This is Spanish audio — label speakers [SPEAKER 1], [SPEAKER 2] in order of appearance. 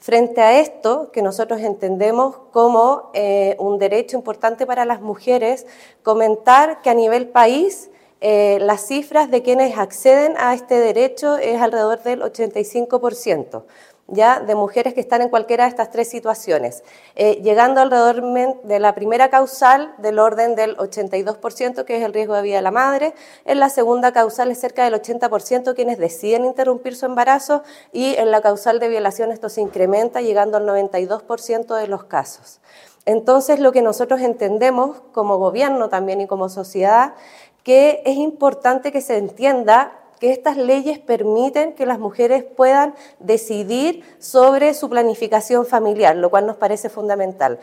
[SPEAKER 1] Frente a esto, que nosotros entendemos como un derecho importante para las mujeres, comentar que a nivel país las cifras de quienes acceden a este derecho es alrededor del 85%. ¿Ya? De mujeres que están en cualquiera de estas tres situaciones, llegando alrededor de la primera causal del orden del 82%, que es el riesgo de vida de la madre. En la segunda causal es cerca del 80% quienes deciden interrumpir su embarazo, y en la causal de violación esto se incrementa, llegando al 92% de los casos. Entonces, lo que nosotros entendemos como gobierno también y como sociedad, que es importante que se entienda que estas leyes permiten que las mujeres puedan decidir sobre su planificación familiar, lo cual nos parece fundamental.